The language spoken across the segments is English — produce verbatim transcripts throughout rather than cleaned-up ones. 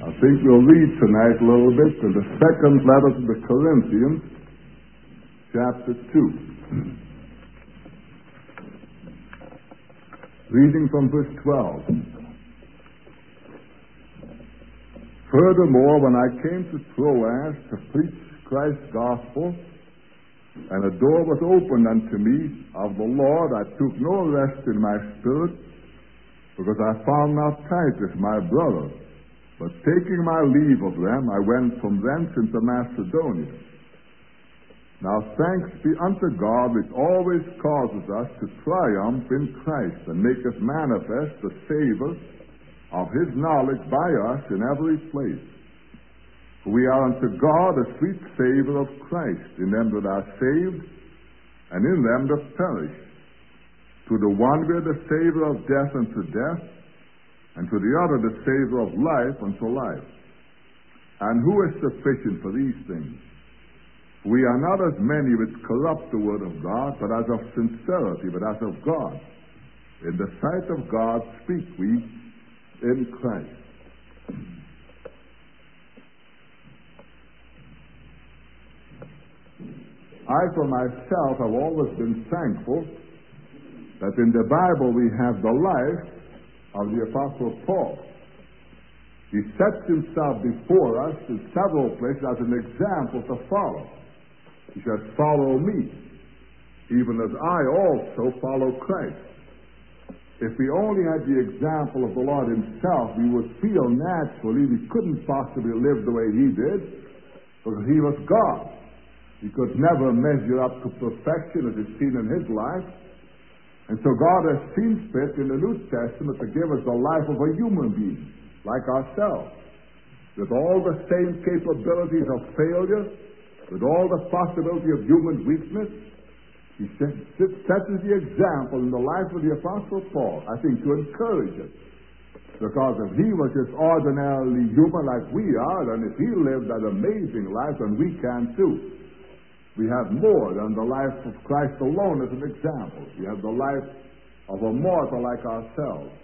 I think we'll read tonight a little bit in the second letter to the Corinthians, chapter two. Reading from verse twelve. Furthermore, when I came to Troas to preach Christ's gospel, and a door was opened unto me of the Lord, I took no rest in my spirit, because I found not Titus my brother. But taking my leave of them, I went from thence into Macedonia. Now thanks be unto God, which always causes us to triumph in Christ, and maketh manifest the savour of his knowledge by us in every place. For we are unto God a sweet savour of Christ in them that are saved, and in them that perish. To the one we are the savour of death unto death, and to the other the savour of life unto life. And who is sufficient for these things? We are not as many which corrupt the word of God, but as of sincerity, but as of God. In the sight of God speak we in Christ. I for myself have always been thankful that in the Bible we have the life of the Apostle Paul. He sets himself before us in several places as an example to follow. He says, follow me, even as I also follow Christ. If we only had the example of the Lord himself, we would feel naturally we couldn't possibly live the way he did, because he was God. He could never measure up to perfection as is seen in his life. And so God has seen fit in the New Testament to give us the life of a human being, like ourselves, with all the same capabilities of failure, with all the possibility of human weakness. He sets the example in the life of the Apostle Paul, I think, to encourage us. Because if he was just ordinarily human like we are, and if he lived that amazing life, then we can too. We have more than the life of Christ alone as an example. We have the life of a mortal like ourselves.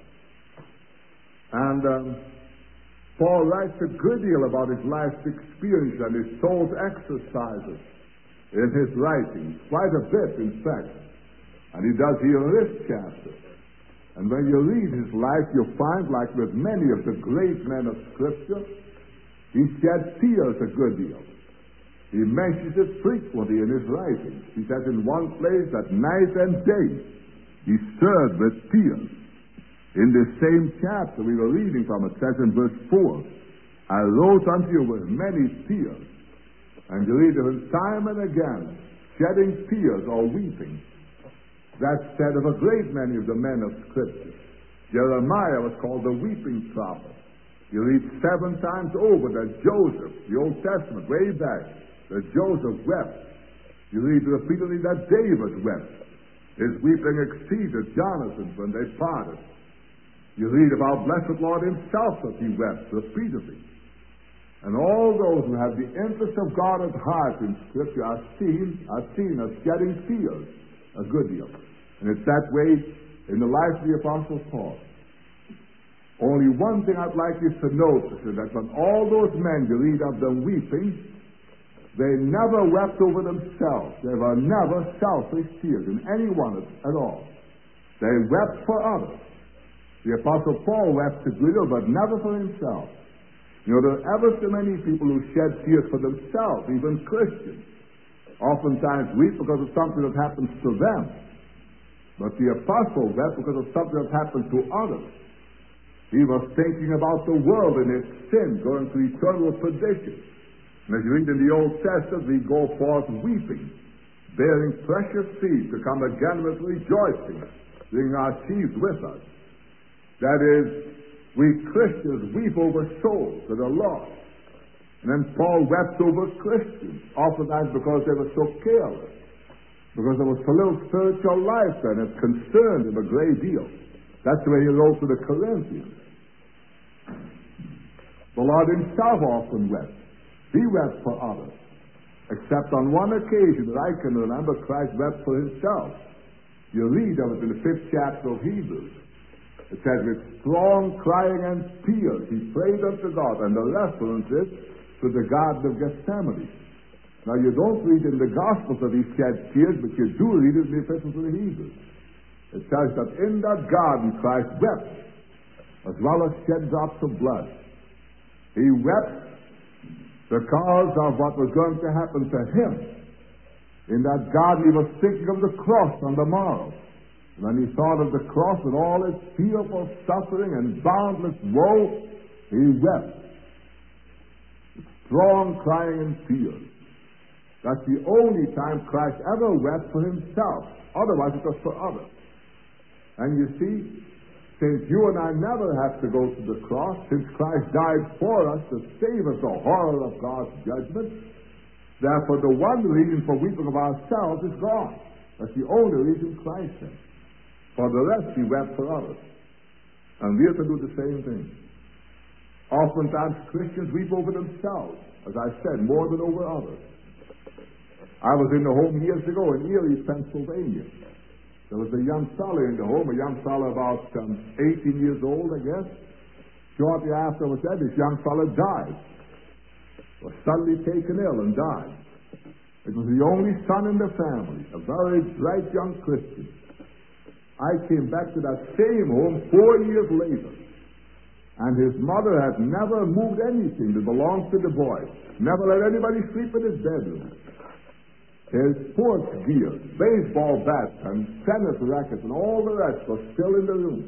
And um, Paul writes a good deal about his life's experience and his soul's exercises in his writings. Quite a bit, in fact. And he does here in this chapter. And when you read his life, you'll find, like with many of the great men of Scripture, he shed tears a good deal. He mentions it frequently in his writings. He says in one place that night and day he stirred with tears. In this same chapter we were reading from, it says in verse four, I wrote unto you with many tears. And you read of him time and again, shedding tears or weeping. That's said of a great many of the men of Scripture. Jeremiah was called the weeping prophet. You read seven times over that Joseph, the Old Testament, way back, that Joseph wept. You read repeatedly that David wept. His weeping exceeded Jonathan's when they parted. You read about blessed Lord himself that he wept repeatedly. And all those who have the interest of God at heart in Scripture are seen, are seen as shedding tears a good deal. And it's that way in the life of the Apostle Paul. Only one thing I'd like you to notice is that when all those men, you read of them weeping, they never wept over themselves. They were never selfish tears in any one at all. They wept for others. The Apostle Paul wept a little, but never for himself. You know, there are ever so many people who shed tears for themselves, even Christians. Oftentimes weep because of something that happens to them. But the Apostle wept because of something that happened to others. He was thinking about the world and its sin, going to eternal perdition. And as you read in the Old Testament, we go forth weeping, bearing precious seed to come again with rejoicing, bringing our sheaves with us. That is, we Christians weep over souls that are lost. And then Paul wept over Christians, oftentimes because they were so careless, because there was so little spiritual life then, it concerned him a great deal. That's the way he wrote to the Corinthians. The Lord himself often wept. He wept for others. Except on one occasion that I can remember, Christ wept for himself. You read of it in the fifth chapter of Hebrews. It says, with strong crying and tears, he prayed unto God, and the reference is to the Garden of Gethsemane. Now, you don't read in the Gospels that he shed tears, but you do read it in the Epistle to the Hebrews. It says that in that garden Christ wept, as well as shed drops of blood. He wept because of what was going to happen to him. In that garden he was thinking of the cross on the morrow. When he thought of the cross with all its fearful suffering and boundless woe, he wept. Strong crying and tears. That's the only time Christ ever wept for himself. Otherwise it was for others. And you see, since you and I never have to go to the cross, since Christ died for us to save us the horror of God's judgment, therefore the one reason for weeping of ourselves is gone. That's the only reason Christ said. For the rest, he wept for others. And we are to do the same thing. Oftentimes, Christians weep over themselves, as I said, more than over others. I was in the home years ago in Erie, Pennsylvania. There was a young fellow in the home, a young fellow about um, eighteen years old, I guess. Shortly after I was there, this young fellow died. Was suddenly taken ill and died. It was the only son in the family, a very bright young Christian. I came back to that same home four years later, and his mother had never moved anything that belonged to the boy. Never let anybody sleep in his bedroom. His sports gear, baseball bats, and tennis rackets, and all the rest was still in the room.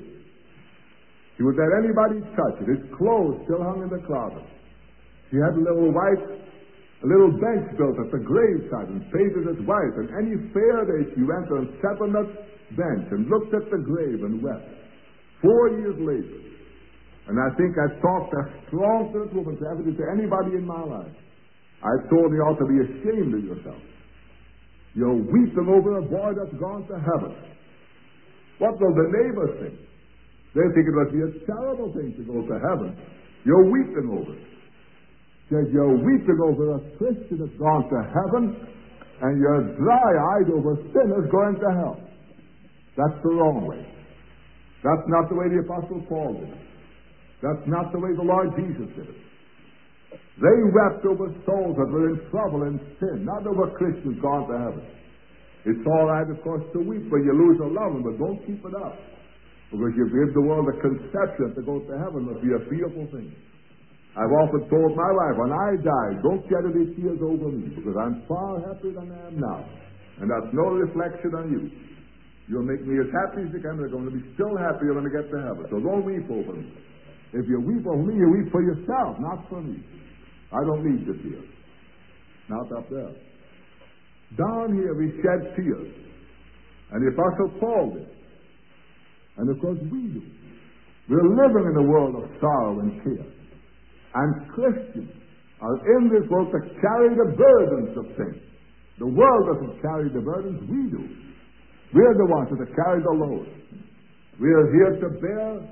He would let anybody touch it. His clothes still hung in the closet. He had a little white, a little bench built at the graveside and painted it white. And any fair day she went and sat on that bench and looked at the grave and wept. Four years later. And I think I talked as strong to that woman to ever do to anybody in my life. I told her, you ought to be ashamed of yourself. You're weeping over a boy that's gone to heaven. What will the neighbors think? They think it must be a terrible thing to go to heaven. You're weeping over it. Says you're weeping over a Christian that's gone to heaven, and you're dry-eyed over sinners going to hell. That's the wrong way. That's not the way the Apostle Paul did it. That's not the way the Lord Jesus did it. They wept over souls that were in trouble and sin, not over Christians gone to heaven. It's all right, of course, to weep when you lose a loved one, but don't keep it up. Because you give the world a conception to go to heaven must be a fearful thing. I've often told my wife, when I die, don't shed any tears over me, because I'm far happier than I am now. And that's no reflection on you. You'll make me as happy as you can. They're going to be still happier when I get to heaven. So don't weep over me. If you weep over me, you weep for yourself, not for me. I don't need the tears. Not up there. Down here we shed tears. And the Apostle Paul did. And of course we do. We're living in a world of sorrow and care. And Christians are in this world to carry the burdens of sin. The world doesn't carry the burdens, we do. We're the ones that carry the load. We're here to bear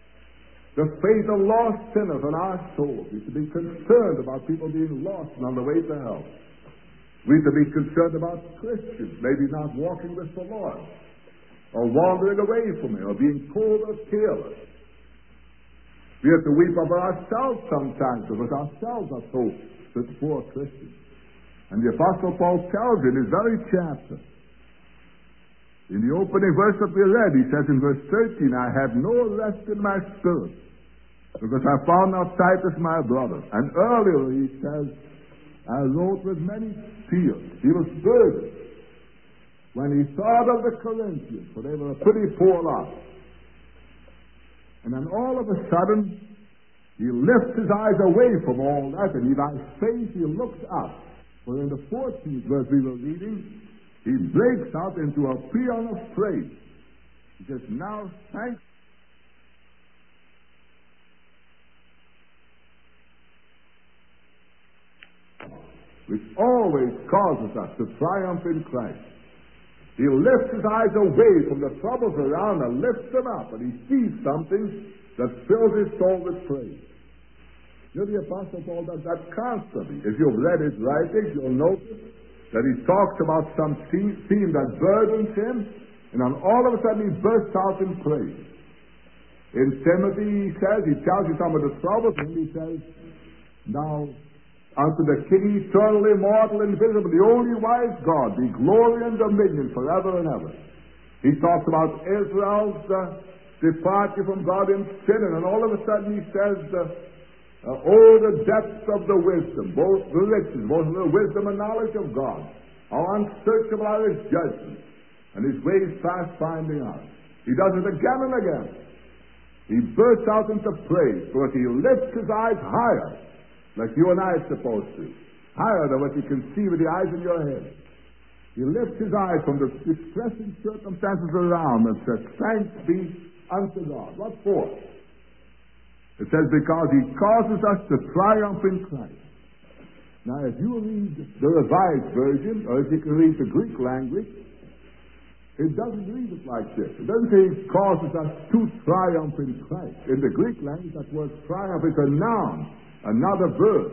the fate of lost sinners on our souls. We're to be concerned about people being lost and on the way to hell. We're to be concerned about Christians maybe not walking with the Lord, or wandering away from Him, or being cold or careless. We have to weep over ourselves sometimes, because ourselves are so poor Christians. And the Apostle Paul tells in his very chapter, in the opening verse that we read, he says in verse thirteen, I have no rest in my spirit, because I found not Titus my brother. And earlier he says, I wrote with many tears. He was burdened when he thought of the Corinthians, for they were a pretty poor lot. And then all of a sudden, he lifts his eyes away from all that, and in his face he looks up. For in the fourteenth verse we were reading, he breaks out into a paean of praise. He says, now thanks. Which always causes us to triumph in Christ. He lifts his eyes away from the troubles around and lifts them up, and he sees something that fills his soul with praise. You know, the Apostle Paul does that constantly. If you've read his writings, you'll notice that he talks about some theme that burdens him, and then all of a sudden he bursts out in praise. In Timothy, he says, he tells you some of the troubles, and he says, now, unto the King eternal, immortal, invisible, the only wise God, be glory and dominion forever and ever. He talks about Israel's uh, departure from God in sin, and then all of a sudden he says, uh, uh, oh, the depths of the wisdom, both the riches, both the wisdom and knowledge of God. How unsearchable are his judgments, and his ways past finding out. He does it again and again. He bursts out into praise, because he lifts his eyes higher, like you and I are supposed to, higher than what you can see with the eyes in your head. He lifts his eyes from the distressing circumstances around and says, thanks be unto God. What for? It says, because he causes us to triumph in Christ. Now, if you read the Revised Version, or if you can read the Greek language, it doesn't read it like this. It doesn't say he causes us to triumph in Christ. In the Greek language, that word triumph is a noun, another verb.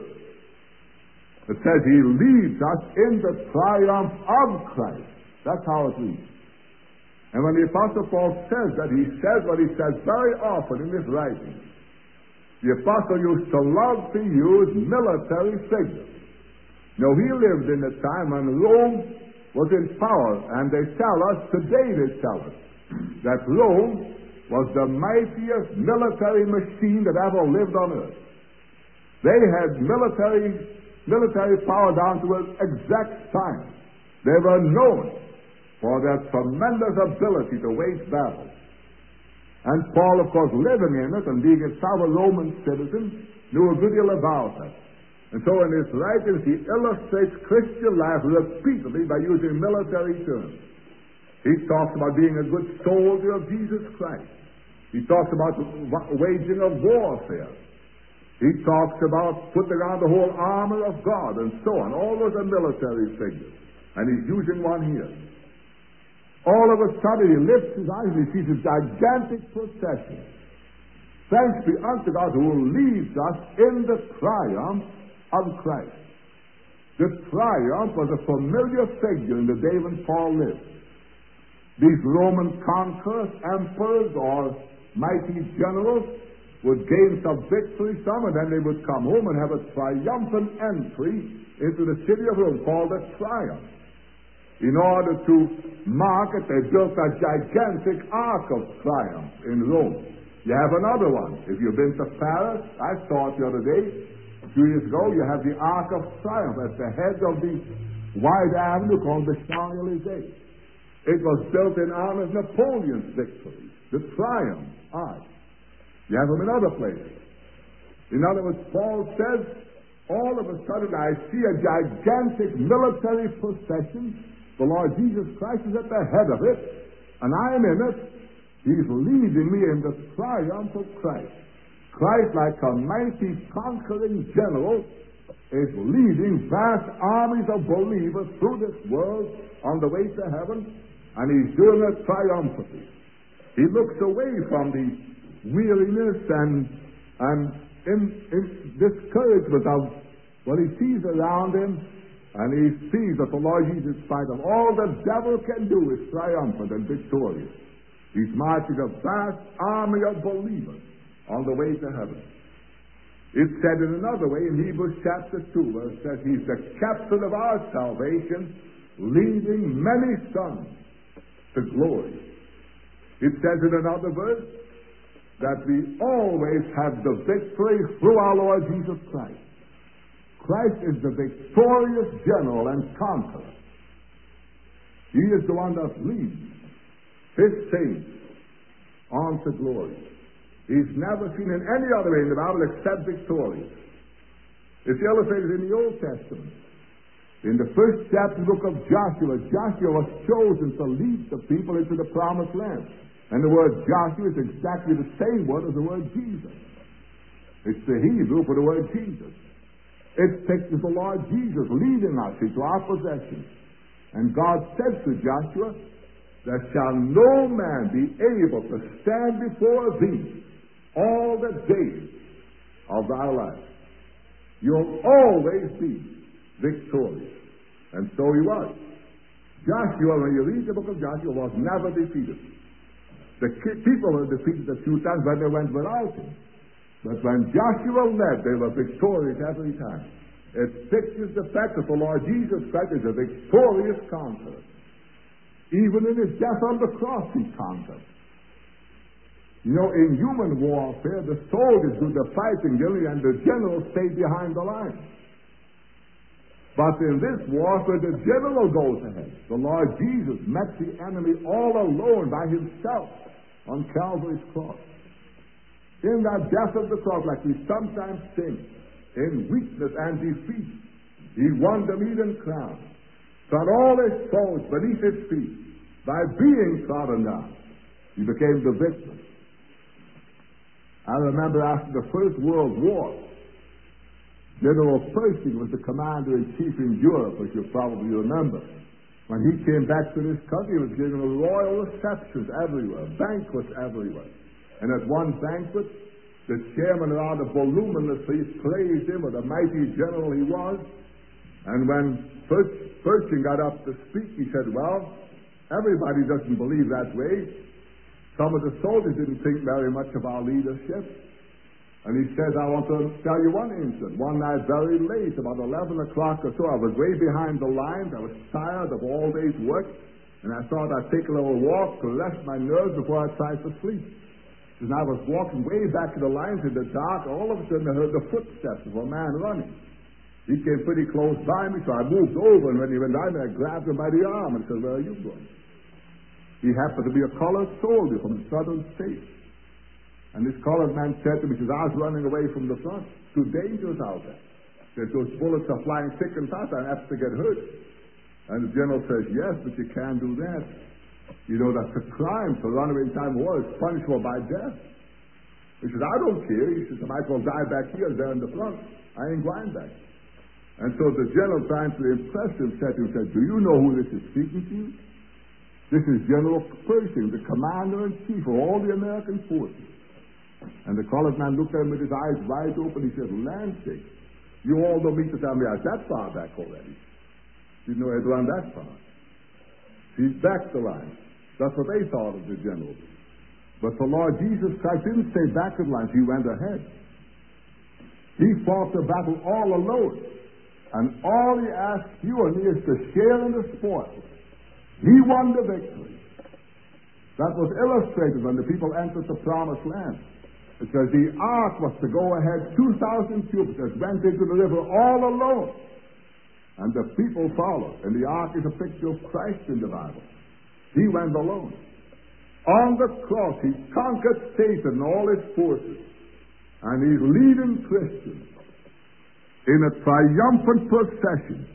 It says he leads us in the triumph of Christ. That's how it reads. And when the Apostle Paul says that, he says what he says very often in his writings. The Apostle used to love to use military figures. Now, he lived in a time when Rome was in power, and they tell us, today they tell us, that Rome was the mightiest military machine that ever lived on earth. They had military military power down to an exact science. They were known for their tremendous ability to wage battles. And Paul, of course, living in it and being a fellow Roman citizen, knew a good deal about it. And so in his writings, he illustrates Christian life repeatedly by using military terms. He talks about being a good soldier of Jesus Christ. He talks about the waging of warfare. He talks about putting on the whole armor of God and so on. All those are military figures. And he's using one here. All of a sudden he lifts his eyes and he sees a gigantic procession. Thanks be unto God who leads us in the triumph of Christ. The triumph was a familiar figure in the day when Paul lived. These Roman conquerors, emperors, or mighty generals would gain some victory, some, and then they would come home and have a triumphant entry into the city of Rome called a triumph. In order to mark it, they built a gigantic Ark of Triumph in Rome. You have another one. If you've been to Paris, I saw it the other day, a few years ago, you have the Ark of Triumph at the head of the wide avenue called the Champs-Élysées. It was built in honor of Napoleon's victory, the Triumph Ark. You have them in other places. In other words, Paul says, all of a sudden I see a gigantic military procession. The Lord Jesus Christ is at the head of it, and I am in it. He's leading me in the triumph of Christ. Christ, like a mighty conquering general, is leading vast armies of believers through this world on the way to heaven, and he's doing it triumphantly. He looks away from the weariness and and in, in discouragement of what he sees around him, and he sees that the Lord Jesus, in spite of all the devil can do, is triumphant and victorious. He's marching a vast army of believers on the way to heaven. It's said in another way in Hebrews chapter two, where it says he's the captain of our salvation, leading many sons to glory. It says in another verse that we always have the victory through our Lord Jesus Christ. Christ is the victorious general and conqueror. He is the one that leads his saints on to glory. He's never seen in any other way in the Bible except victorious. It's illustrated in the Old Testament. In the first chapter of the book of Joshua, Joshua was chosen to lead the people into the promised land. And the word Joshua is exactly the same word as the word Jesus. It's the Hebrew for the word Jesus. It pictures the Lord Jesus leading us into our possession. And God said to Joshua, there shall no man be able to stand before thee all the days of thy life. You'll always be victorious. And so he was. Joshua, when you read the book of Joshua, was never defeated. The people were defeated a few times when they went without him. But when Joshua led, they were victorious every time. It pictures the fact that the Lord Jesus Christ is a victorious conqueror. Even in his death on the cross, he conquered. You know, in human warfare, the soldiers do the fighting really, and the generals stay behind the lines. But in this warfare, the general goes ahead. The Lord Jesus met the enemy all alone by himself on Calvary's cross. In that death of the cross, like we sometimes sing, in weakness and defeat, he won the Eden crown, trod all his foes beneath his feet. By being trodden down, he became the victor. I remember after the First World War, General Pershing was the commander-in-chief in Europe, as you probably remember. When he came back to this country, he was given royal receptions everywhere, banquets everywhere. And at one banquet, the chairman rather voluminously praised him, what a mighty general he was. And when Pershing got up to speak, he said, well, everybody doesn't believe that way. Some of the soldiers didn't think very much of our leadership. And he says, I want to tell you one incident. One night very late, about eleven o'clock or so, I was way behind the lines. I was tired of all day's work. And I thought I'd take a little walk to rest my nerves before I tried to sleep. And I was walking way back to the lines in the dark. All of a sudden I heard the footsteps of a man running. He came pretty close by me, so I moved over. And when he went by me, I grabbed him by the arm and said, where are you going? He happened to be a colored soldier from the southern states. And this colored man said to me, he says, I was running away from the front. It's too dangerous out there. That those bullets are flying thick and fast. I'm apt to get hurt. And the general says, yes, but you can't do that. You know, that's a crime to run away in time of war. It's punishable by death. He says, I don't care. He says, I might as well die back here as there in the front. I ain't going back. And so the general, trying to impress him, said to him, said, do you know who this is speaking to you? This is General Pershing, the commander-in-chief of all the American forces. And the colored man looked at him with his eyes wide open. He said, Lansing, you all don't mean to tell me I was that far back already. Didn't know I'd run that far. He's back the line. That's what they thought of the general. But the Lord Jesus Christ didn't stay back in lines. He went ahead. He fought the battle all alone. And all he asked you and me is to share in the spoils. He won the victory. That was illustrated when the people entered the promised land. It says the ark was to go ahead two thousand cubits, went into the river all alone. And the people followed. And the ark is a picture of Christ in the Bible. He went alone. On the cross, he conquered Satan and all his forces. And he's leading Christians in a triumphant procession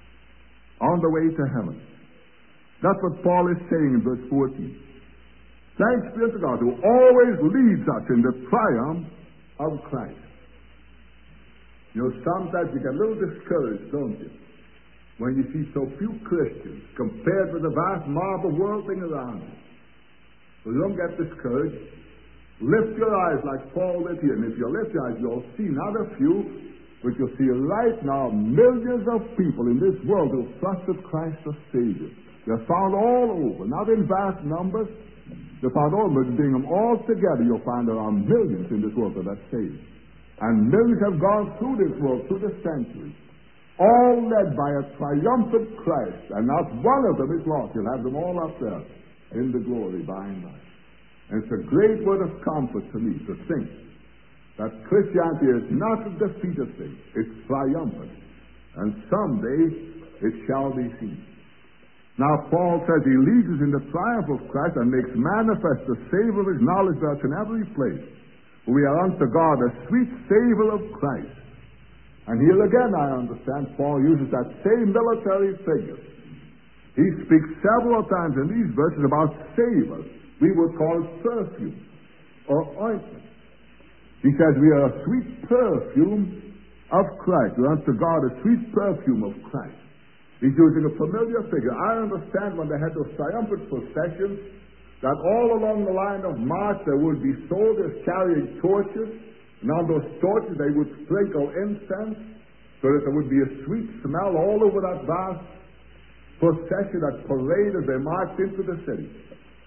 on the way to heaven. That's what Paul is saying in verse fourteen. Thanks be to God who always leads us in the triumph of Christ. You know, sometimes you get a little discouraged, don't you? When you see so few Christians compared with the vast mob of world thing around you. So don't get discouraged. Lift your eyes like Paul did here. And if you lift your eyes, you'll see not a few, but you'll see right now millions of people in this world who have trusted Christ as Savior. They're found all over, not in vast numbers. They're found all over. Bring them all together, you'll find there are millions in this world that are saved. And millions have gone through this world, through the centuries, all led by a triumphant Christ, and not one of them is lost. You'll have them all up there in the glory by and by. And it's a great word of comfort to me to think that Christianity is not a defeated thing. It's triumphant. And someday it shall be seen. Now, Paul says he leads us in the triumph of Christ and makes manifest the savor of his knowledge to us in every place. We are unto God a sweet savor of Christ. And here again, I understand, Paul uses that same military figure. He speaks several times in these verses about savor. We would call it perfume or ointment. He says we are a sweet perfume of Christ. We are unto God a sweet perfume of Christ. He's using a familiar figure. I understand when they had those triumphant processions that all along the line of march there would be soldiers carrying torches, and on those torches they would sprinkle incense so that there would be a sweet smell all over that vast procession, that parade as they marched into the city.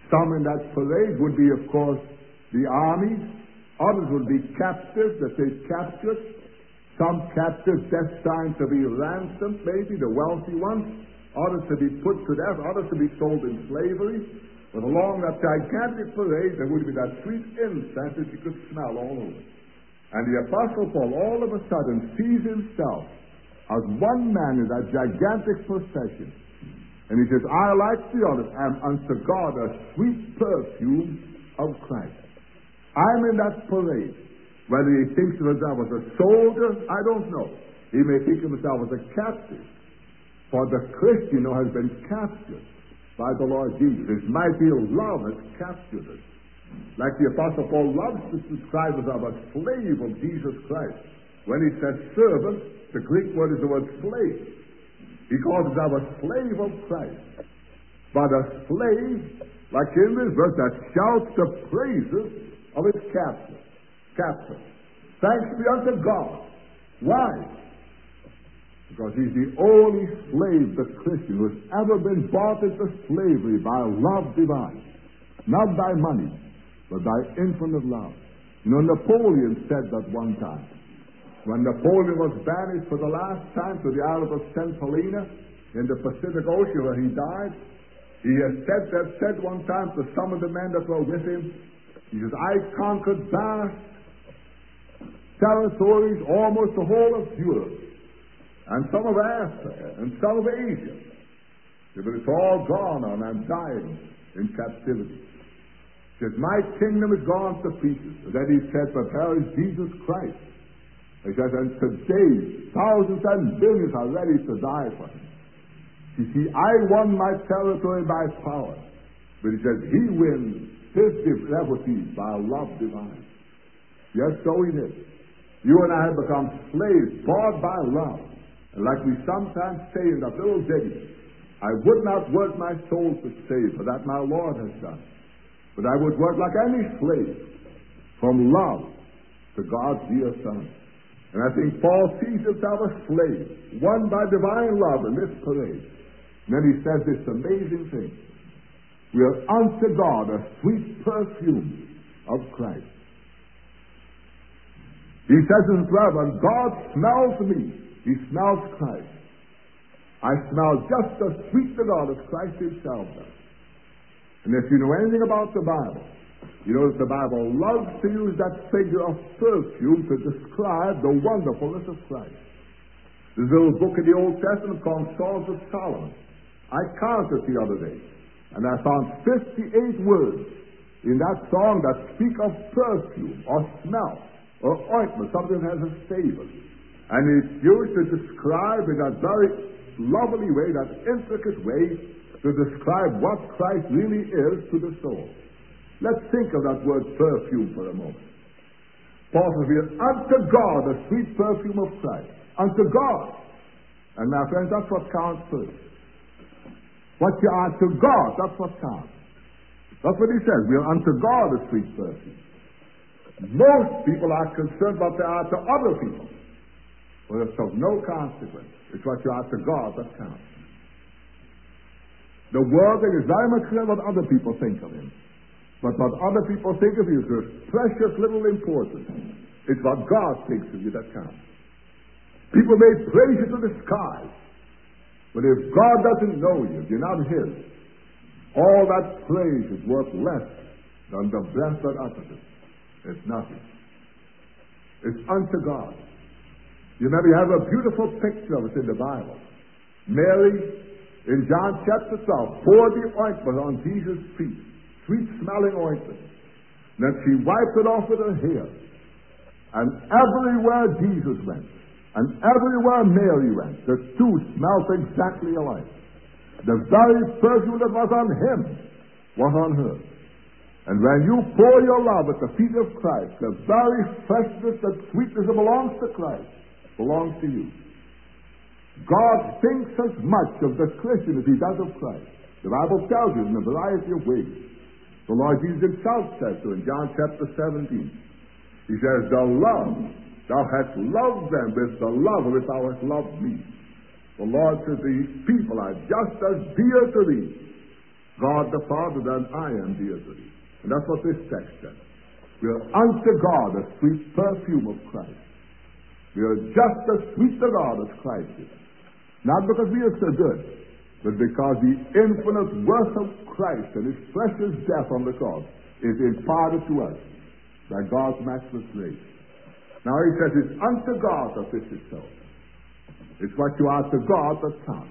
Some in that parade would be, of course, the armies. Others would be captives that they captured. Some captives destined to be ransomed, maybe, the wealthy ones. Others to be put to death. Others to be sold in slavery. But along that gigantic parade, there would be that sweet incense that you could smell all over. And the Apostle Paul all of a sudden sees himself as one man in that gigantic procession. And he says, I, like the others, am unto God a sweet perfume of Christ. I'm in that parade. Whether he thinks of himself as a soldier, I don't know. He may think of himself as a captive. For the Christian who has been captured by the Lord Jesus, his mighty love has captured us. Like the Apostle Paul loves to describe himself as a slave of Jesus Christ. When he says servant, the Greek word is the word slave. He calls himself a slave of Christ. But a slave, like in this verse, that shouts the praises of his captor. Captor. Thanks be unto God. Why? Because he's the only slave, the Christian, who has ever been bought into slavery by love divine. Not by money, but by infinite love. You know, Napoleon said that one time. When Napoleon was banished for the last time to the island of Saint Helena in the Pacific Ocean where he died, he has said that said one time to some of the men that were with him, he says, I conquered vast territories, almost the whole of Europe, and some of Africa, and some of Asia. But it's all gone on. I'm dying in captivity. He says, my kingdom is gone to pieces. And then he said, but there is Jesus Christ. He says, and today, thousands and billions are ready to die for him. You see, I won my territory by power. But he says, he wins his liberty by love divine. Yes, so he did. You and I have become slaves, bought by love. And like we sometimes say in that little ditty, I would not work my soul to save, for that my Lord has done. But I would work like any slave, from love to God's dear Son. And I think Paul sees himself a slave, won by divine love in this parade. And then he says this amazing thing. We are unto God a sweet perfume of Christ. He says in twelve, and God smells me. He smells Christ. I smell just as sweet to God as Christ himself does. And if you know anything about the Bible, you know that the Bible loves to use that figure of perfume to describe the wonderfulness of Christ. There's a little book in the Old Testament called Songs of Solomon. I counted the other day, and I found fifty-eight words in that song that speak of perfume or smell or ointment, something that has a savor. And it's used to describe in that very lovely way, that intricate way, to describe what Christ really is to the soul. Let's think of that word perfume for a moment. Paul says, we are unto God a sweet perfume of Christ. Unto God. And my friends, that's what counts first. What you are to God, that's what counts. That's what he says. We are unto God a sweet perfume. Most people are concerned what they are to other people. Well, it's of no consequence. It's what you are to God that counts. The world is very much concerned what other people think of him. But what other people think of you is precious little importance. It's what God thinks of you that counts. People may praise you to the sky, but if God doesn't know you, you're not his. All that praise is worth less than the breath that utters it. It's nothing. It's unto God. You remember, you have a beautiful picture of it in the Bible. Mary, in John chapter twelve, poured the ointment on Jesus' feet, sweet-smelling ointment. Then she wiped it off with her hair. And everywhere Jesus went, and everywhere Mary went, the two smelled exactly alike. The very perfume that was on him was on her. And when you pour your love at the feet of Christ, the very freshness and sweetness that belongs to Christ belongs to you. God thinks as much of the Christian as he does of Christ. The Bible tells you in a variety of ways. The Lord Jesus himself says so in John chapter seventeen. He says, the love, thou hast loved them with the love with thou hast loved me. The Lord says, these people are just as dear to thee God the Father, then I am dear to thee. And that's what this text says. We are unto God a sweet perfume of Christ. We are just as sweet to God as Christ is. Not because we are so good, but because the infinite worth of Christ and his precious death on the cross is imparted to us by God's matchless grace. Now he says it's unto God that this is so. It's what you are to God that counts.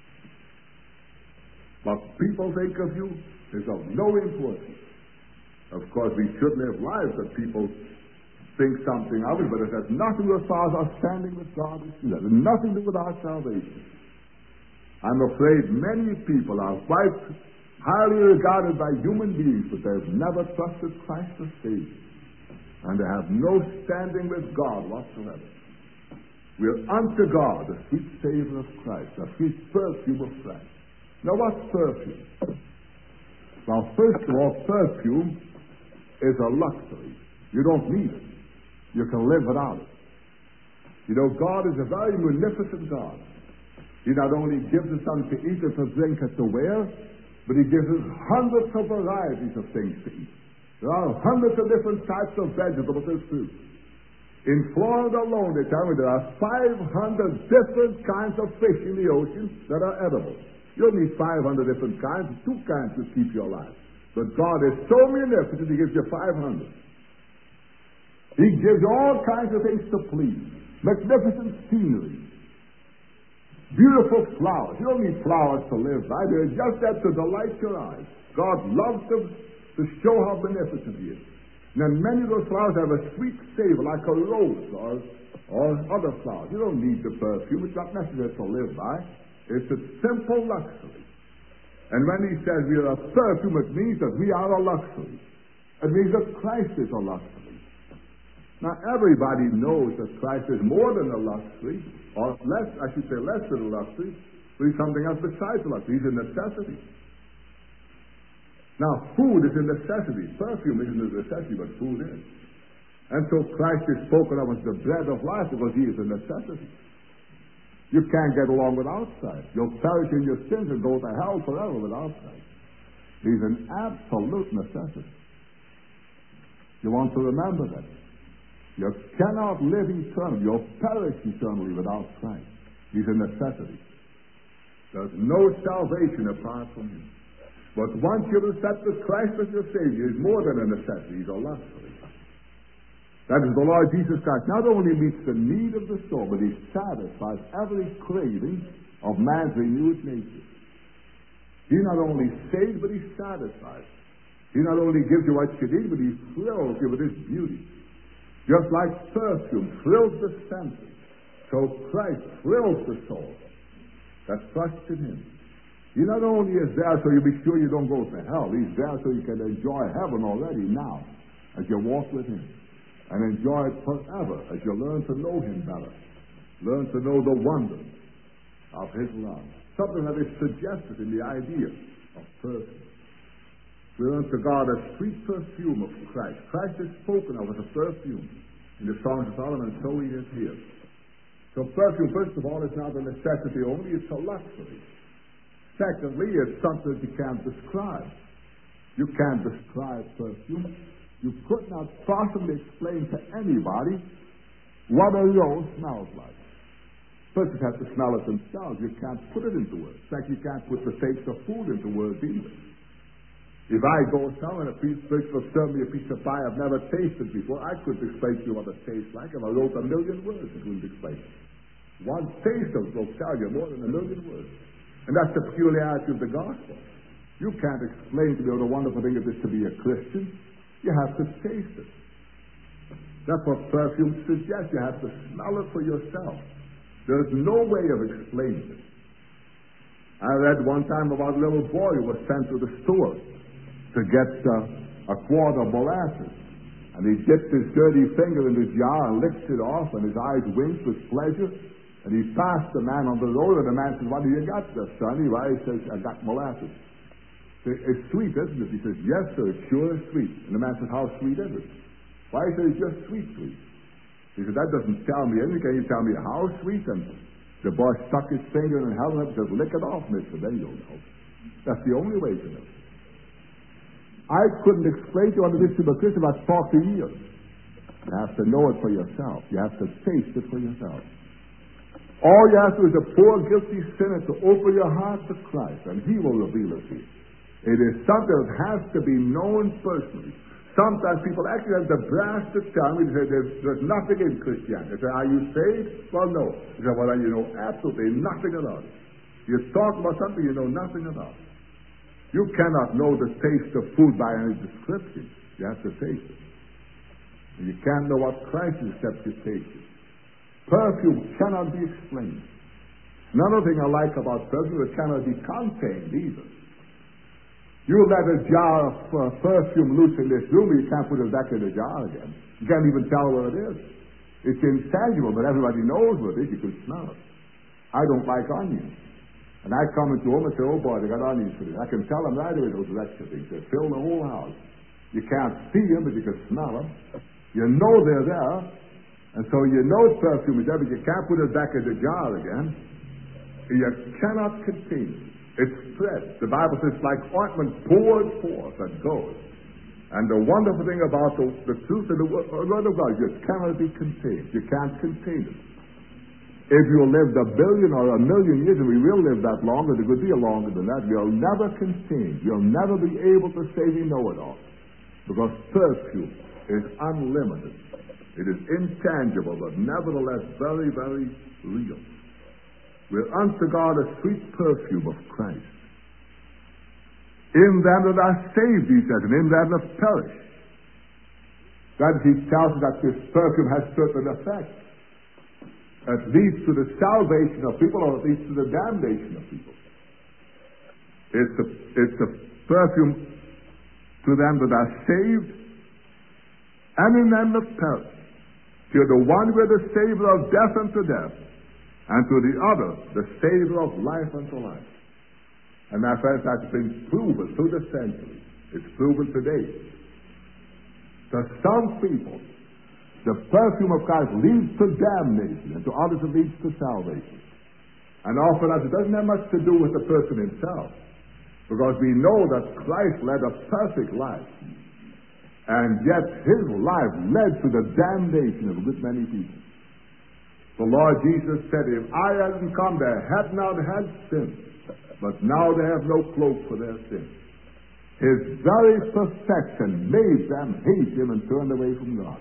What people think of you is of no importance. Of course, we should live lives that people think something of it, but it has nothing to do as far as our standing with God is concerned. It has nothing to do with our salvation. I'm afraid many people are quite highly regarded by human beings, but they've never trusted Christ as Savior. And they have no standing with God whatsoever. We are unto God a sweet savor of Christ, a sweet perfume of Christ. Now, what's perfume? Well, first of all, perfume is a luxury. You don't need it. You can live without it. You know, God is a very munificent God. He not only gives us something to eat and to drink and to wear, but he gives us hundreds of varieties of things to eat. There are hundreds of different types of vegetables and fruit. In Florida alone, they tell me there are five hundred different kinds of fish in the ocean that are edible. You don't need five hundred different kinds. Two kinds to keep you alive. But God is so munificent, he gives you five hundred. He gives you all kinds of things to please. Magnificent scenery. Beautiful flowers. You don't need flowers to live by. They're just there to delight your eyes. God loves them to show how beneficent he is. And then many of those flowers have a sweet savor like a rose or, or other flowers. You don't need the perfume. It's not necessary to live by. It's a simple luxury. And when he says we are a perfume, it means that we are a luxury. It means that Christ is a luxury. Now, everybody knows that Christ is more than a luxury, or less, I should say less than a luxury, but he's something else besides a luxury. He's a necessity. Now, food is a necessity. Perfume isn't a necessity, but food is. And so Christ is spoken of as the bread of life because he is a necessity. You can't get along without Christ. You'll perish in your sins and go to hell forever without Christ. He's an absolute necessity. You want to remember that. You cannot live eternally. You'll perish eternally without Christ. He's a necessity. There's no salvation apart from him. But once you've accepted Christ as your Savior, he's more than a necessity. He's a luxury. That is, the Lord Jesus Christ not only meets the need of the soul, but he satisfies every craving of man's renewed nature. He not only saves, but he satisfies. He not only gives you what you need, but he thrills you with his beauty. Just like perfume thrills the senses, so Christ thrills the soul that trusts in him. He not only is there so you'll be sure you don't go to hell, he's there so you can enjoy heaven already now as you walk with him, and enjoy it forever as you learn to know him better, learn to know the wonder of his love. Something that is suggested in the idea of perfume. We learn to God a sweet perfume of Christ. Christ is spoken of as a perfume in the Songs of Solomon, and so he is here. So perfume, first of all, is not a necessity only, it's a luxury. Secondly, it's something that you can't describe. You can't describe perfume. You could not possibly explain to anybody what a rose smells like. Persons have to smell it themselves. You can't put it into words. In fact, you can't put the taste of food into words either. If I go somewhere and a piece of will serve me a piece of pie I've never tasted before, I couldn't explain to you what it tastes like. If I wrote a million words, it wouldn't explain it. One taste of it will tell you more than a million words. And that's the peculiarity of the gospel. You can't explain to me what a wonderful thing it is to be a Christian. You have to taste it. That's what perfume suggests. You have to smell it for yourself. There's no way of explaining it. I read one time about a little boy who was sent to the store to get uh, a quart of molasses. And he dipped his dirty finger in the jar and licked it off, and his eyes winked with pleasure. And he passed the man on the road, and the man says, "What do you got there, son?" He says, "I got molasses." "It's sweet, isn't it?" He says, "Yes, sir, it sure is sweet." And the man says, "How sweet is it?" "Why?" He says, "It's just sweet, sweet." He said, "That doesn't tell me anything. Can you tell me how sweet?" And the boy stuck his finger in and held it up and said, "Lick it off, mister, then you'll know." That's the only way to know. I couldn't explain to you what it is to be a Christian about forty years. You have to know it for yourself. You have to taste it for yourself. All you have to do is a poor, guilty sinner to open your heart to Christ, and He will reveal it to you. It is something that has to be known personally. Sometimes people actually have the brass to tell me, they say, there's, there's nothing in Christianity. They say, are you saved? Well, no. They say, well, then you know absolutely nothing about it. You talk about something you know nothing about. You cannot know the taste of food by any description. You have to taste it. And you can't know what Christ is except you taste it. Perfume cannot be explained. Another thing I like about perfume, it cannot be contained either. You let a jar of uh, perfume loose in this room, you can't put it back in the jar again. You can't even tell where it is. It's intangible, but everybody knows what it is. You can smell it. I don't like onions. And I come into home and say, oh boy, they got onions for this. I can tell them right away those extra things. They fill the whole house. You can't see them, but you can smell them. You know they're there. And so you know perfume is there, but you can't put it back in the jar again. You cannot contain it. It spreads. The Bible says it's like ointment poured forth and goes. And the wonderful thing about the, the truth of the word, the word of God, you cannot be contained. You can't contain it. If you lived a billion or a million years, and we will live that longer, it could be longer than that, you'll never contain. You'll never be able to say we know it all. Because perfume is unlimited. It is intangible, but nevertheless very, very real. We're unto God a sweet perfume of Christ. In them that are saved, he says, and in them that perish. That he tells us that this perfume has certain effects. It leads to the salvation of people, or it leads to the damnation of people. It's a, it's a perfume to them that are saved, and in them that perish. To the one with the savor of death unto death, and to the other the savor of life unto life. And my friends, that's been proven through the centuries. It's proven today. To some people, the perfume of Christ leads to damnation, and to others it leads to salvation. And often it doesn't have much to do with the person himself, because we know that Christ led a perfect life, and yet his life led to the damnation of a good many people. The Lord Jesus said, if I hadn't come, they had not had sin, but now they have no cloak for their sin. His very perfection made them hate him and turn away from God.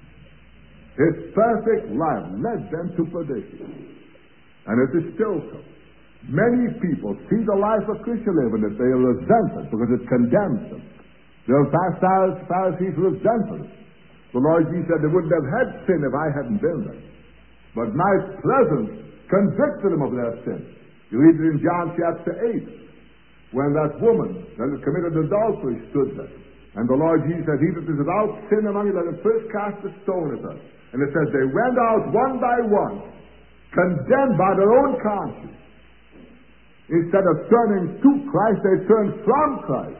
His perfect life led them to perdition. And it is still so. Many people see the life of Christian living that they resent it because it condemns them. The Pharisees resented it. The Lord Jesus said they wouldn't have had sin if I hadn't been there. But my presence convicted them of their sin. You read it in John chapter eight, when that woman that had committed adultery stood there. And the Lord Jesus said, he that is without sin among you, let him first cast a stone at her. And it says they went out one by one, condemned by their own conscience. Instead of turning to Christ, they turned from Christ.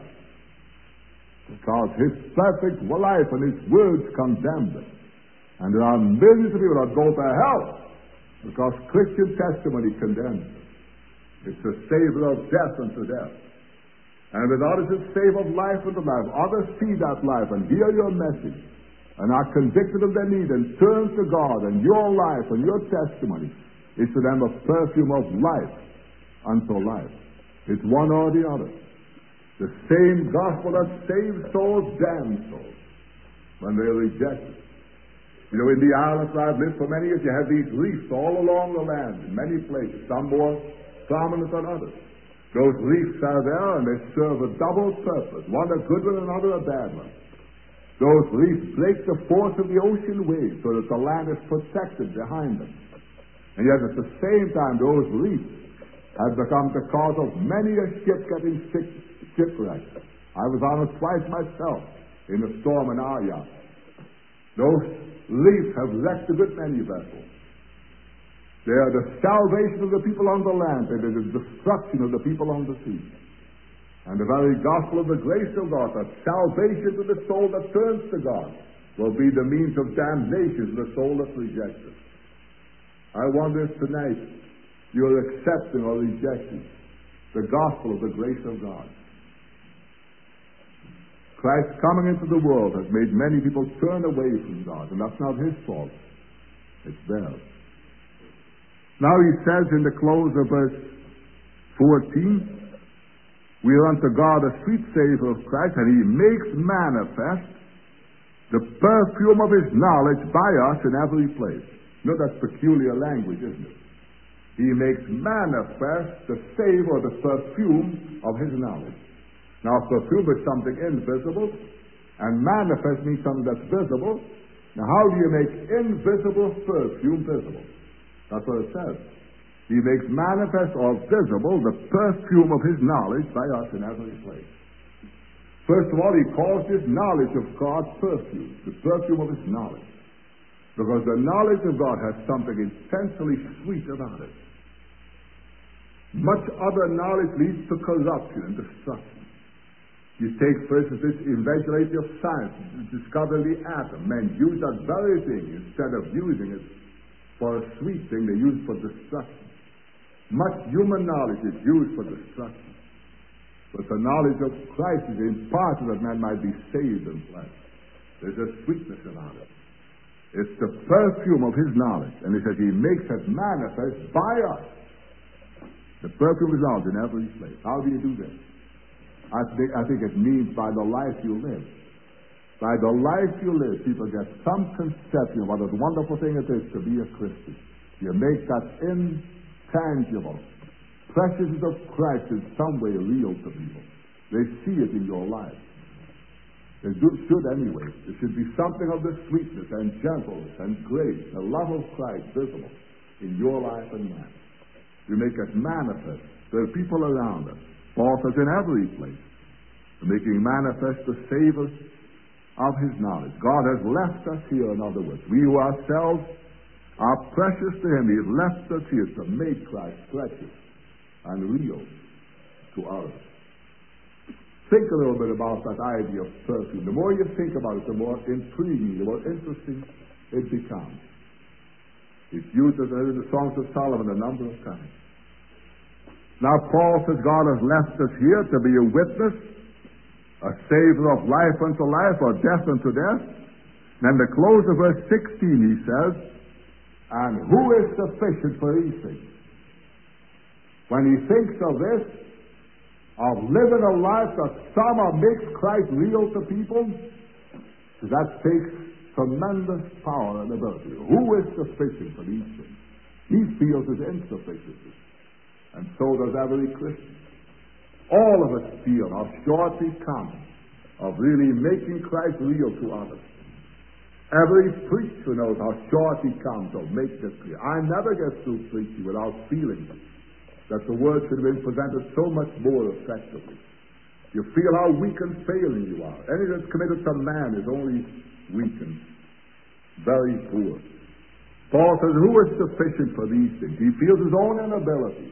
Because his perfect life and his words condemned them. And there are millions of people that go to hell because Christian testimony condemns them. It's a savor of death unto death. And with others it's savor of life unto life. Others see that life and hear your message and are convicted of their need and turn to God, and your life and your testimony is to them a perfume of life unto life. It's one or the other. The same gospel that saves souls, damns souls when they reject it. You know, in the islands where I've lived for many years, you have these reefs all along the land in many places, some more prominent than others. Those reefs are there and they serve a double purpose, one a good one, another a bad one. Those reefs break the force of the ocean waves so that the land is protected behind them. And yet at the same time, those reefs have become the cause of many a ship getting sick, shipwrecked. I was on it twice myself in a storm in our yacht. Those reefs have wrecked a good many vessels. They are the salvation of the people on the land, and it is the destruction of the people on the sea. And the very gospel of the grace of God, that salvation to the soul that turns to God, will be the means of damnation to the soul that rejects it. I wonder if tonight you're accepting or rejecting the gospel of the grace of God. Christ coming into the world has made many people turn away from God, and that's not his fault. It's theirs. Now he says in the close of verse fourteen, we are unto God a sweet savor of Christ, and he makes manifest the perfume of his knowledge by us in every place. You know, that's peculiar language, isn't it? He makes manifest the savor, the perfume of his knowledge. Now, perfume is something invisible, and manifest means something that's visible. Now, how do you make invisible perfume visible? That's what it says. He makes manifest or visible the perfume of his knowledge by us in every place. First of all, he calls his knowledge of God perfume, the perfume of his knowledge. Because the knowledge of God has something intensely sweet about it. Much other knowledge leads to corruption and destruction. You take, for instance, this eventuality of science, discovering the atom. Men use that very thing. Instead of using it for a sweet thing, they use it for destruction. Much human knowledge is used for destruction. But the knowledge of Christ is imparted that man might be saved and blessed. There's a sweetness about it. It's the perfume of his knowledge. And he says he makes it manifest by us. The perfume of his knowledge in every place. How do you do this? I think, I think it means by the life you live. By the life you live, people get some conception of what a wonderful thing it is to be a Christian. You make that intangible preciousness of Christ in some way real to people. They see it in your life. They do, should anyway. There should be something of the sweetness and gentleness and grace, the love of Christ visible in your life and mine. You make it manifest. There are people around us. Paul says in every place, making manifest the savor of his knowledge. God has left us here, in other words. We who ourselves are precious to him. He has left us here to make Christ precious and real to others. Think a little bit about that idea of perfume. The more you think about it, the more intriguing, the more interesting it becomes. It's used in the Songs of Solomon a number of times. Now Paul says God has left us here to be a witness, a savor of life unto life or death unto death. And in the close of verse sixteen he says, and who is sufficient for these things? When he thinks of this, of living a life that somehow makes Christ real to people, that takes tremendous power and ability. Who is sufficient for these things? He feels his insufficiency. And so does every Christian. All of us feel how short we come of really making Christ real to others. Every preacher knows how short he comes of making it clear. I never get through preaching without feeling that the word should have been presented so much more effectively. You feel how weak and failing you are. Anything that's committed to man is only weak and very poor. Paul says, who is sufficient for these things? He feels his own inability.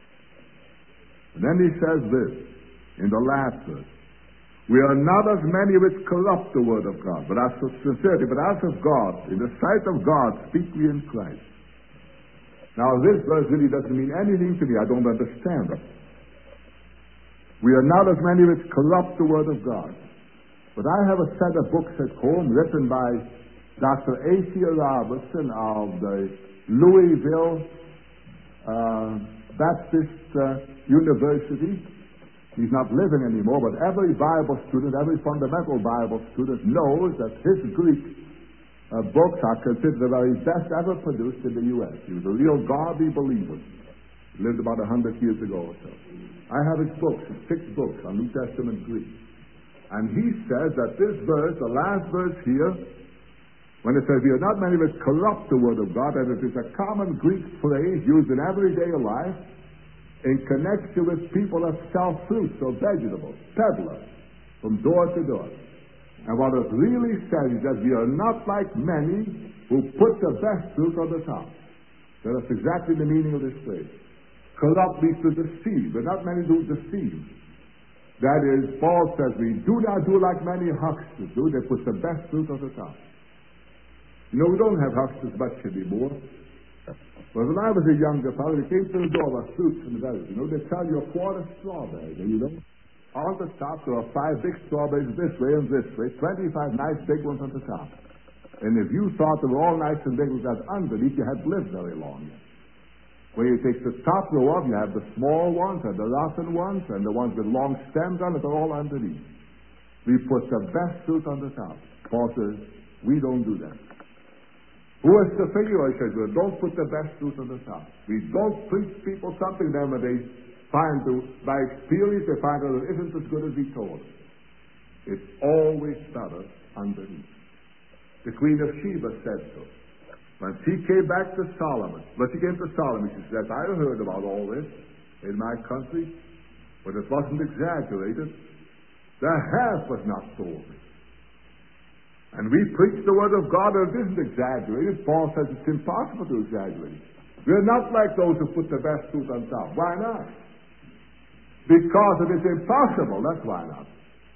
And then he says this, in the last verse, we are not as many which corrupt the word of God, but as of sincerity, but as of God, in the sight of God, speak we in Christ. Now, this verse really doesn't mean anything to me. I don't understand it. We are not as many which corrupt the word of God. But I have a set of books at home written by Doctor A C Robertson of the Louisville uh, Baptist uh, University. He's not living anymore, but every Bible student, every fundamental Bible student knows that his Greek Uh, books are considered the very best ever produced in the U S He was a real godly believer. He lived about a hundred years ago or so. I have his books, his six books on New Testament Greek. And he says that this verse, the last verse here, when it says, we are not many which corrupt the word of God, and it is a common Greek phrase used in everyday life in connection with people that sell fruits or vegetables, peddlers, from door to door. And what it really says is that we are not like many who put the best fruit on the top. So that's exactly the meaning of this phrase. Corrupt means to deceive. There are not many who deceive. That is, Paul says, we do not do like many hucksters do. They put the best fruit on the top. You know, we don't have hucksters much anymore. Well, when I was a younger fellow, we came to the door of fruits and vegetables. You know, they tell you a quarter strawberries, and you know, on the top there are five big strawberries this way and this way, twenty-five nice big ones on the top. And if you thought they were all nice and big ones underneath, you hadn't lived very long yet. Where you take the top row of, you have the small ones and the rotten ones and the ones with long stems on it, they're all underneath. We put the best fruit on the top. Paul says, we don't do that. Who is to figure? I said, well, don't put the best fruit on the top. We don't preach people something then when they find to, by experience, they find out it isn't as good as we told them. It's always better underneath. The Queen of Sheba said so. When she came back to Solomon, when she came to Solomon, she said, I heard about all this in my country, but it wasn't exaggerated. The half was not told me. And we preach the word of God, and it isn't exaggerated. Paul says it's impossible to exaggerate. We're not like those who put the best fruit on top. Why not? Because it is impossible, that's why not.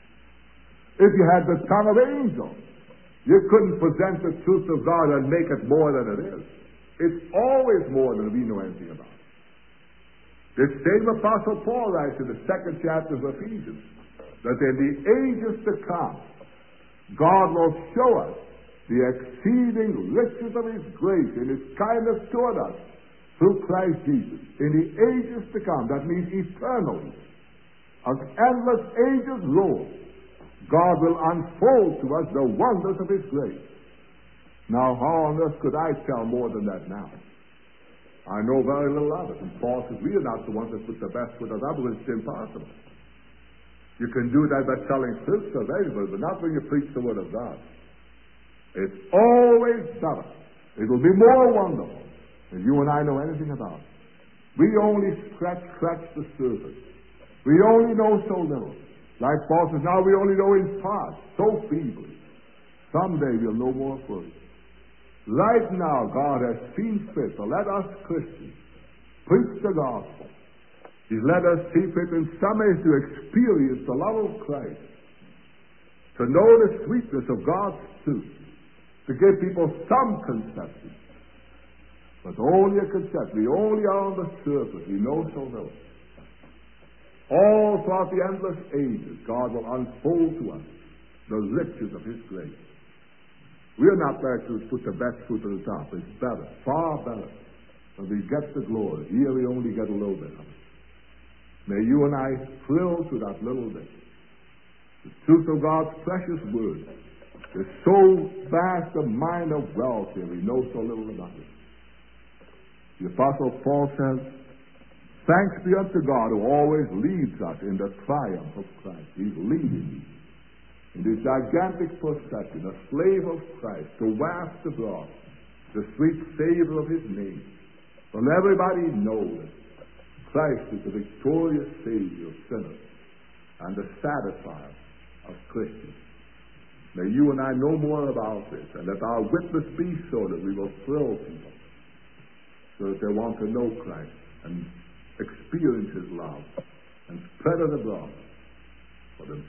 If you had the tongue of angels, you couldn't present the truth of God and make it more than it is. It's always more than we know anything about. This same Apostle Paul writes in the second chapter of Ephesians that in the ages to come, God will show us the exceeding riches of His grace and His kindness toward us through Christ Jesus. In the ages to come, that means eternally, as endless ages roll, God will unfold to us the wonders of His grace. Now, how on earth could I tell more than that now? I know very little of it. And Paul says, we are not the ones that put the best with us, otherwise it's impossible. You can do that by selling fruits or vegetables, but not when you preach the Word of God. It's always better. It will be more wonderful than you and I know anything about. We only scratch, scratch the surface. We only know so little. Like Paul says, now we only know in part, so feebly. Someday we'll know more fully. Right now, God has seen fit to let us Christians preach the gospel. He's let us see fit in some ways to experience the love of Christ, to know the sweetness of God's truth, to give people some conception. But only a conception. We only are on the surface. We know so little. All throughout the endless ages, God will unfold to us the riches of His grace. We are not there to put the best fruit at the top. It's better, far better. When we get the glory, here we only get a little bit of it. May you and I thrill to that little bit. The truth of God's precious word is so vast a mine of wealth here, we know so little about it. The Apostle Paul says, thanks be unto God who always leads us in the triumph of Christ. He's leading in this gigantic procession, a slave of Christ, to waft abroad the sweet savor of His name. Well, everybody knows Christ is the victorious Savior of sinners and the satisfier of Christians. May you and I know more about this, and let our witness be so that we will thrill people so that they want to know Christ and experience His love and spread it abroad for themselves.